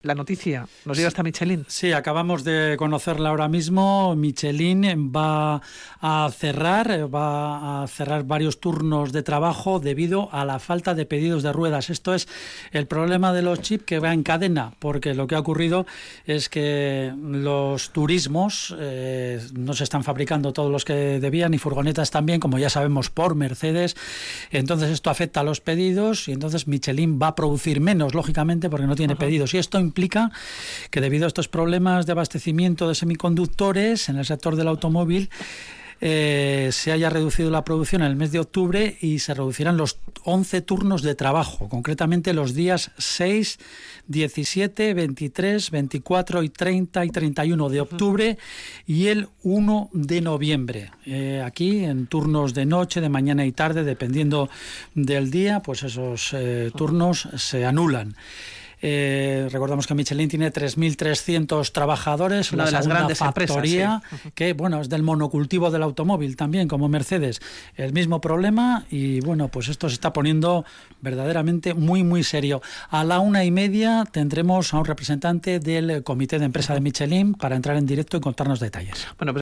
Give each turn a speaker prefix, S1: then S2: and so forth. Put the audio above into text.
S1: La noticia nos llega hasta Michelin.
S2: Sí, acabamos de conocerla ahora mismo. Michelin va a cerrar varios turnos de trabajo debido a la falta de pedidos de ruedas. Esto es el problema de los chips que va en cadena, porque lo que ha ocurrido es que los turismos no se están fabricando todos los que debían, y furgonetas también, como ya sabemos, por Mercedes. Entonces esto afecta a los pedidos y entonces Michelin va a producir menos, lógicamente, porque no tiene pedidos. Y esto implica que debido a estos problemas de abastecimiento de semiconductores en el sector del automóvil, se haya reducido la producción en el mes de octubre y se reducirán los 11 turnos de trabajo, concretamente los días 6, 17, 23, 24 y 30 y 31 de octubre y el 1 de noviembre. Aquí en turnos de noche, de mañana y tarde, dependiendo del día, pues esos turnos se anulan. Recordamos que Michelin tiene 3.300 trabajadores,
S1: una de las grandes
S2: factoría,
S1: empresas, sí.
S2: Que bueno, es del monocultivo del automóvil también, como Mercedes. El mismo problema y bueno, pues esto se está poniendo verdaderamente muy, muy serio. A la 1:30 tendremos a un representante del comité de empresa de Michelin para entrar en directo y contarnos detalles.
S1: Bueno, pues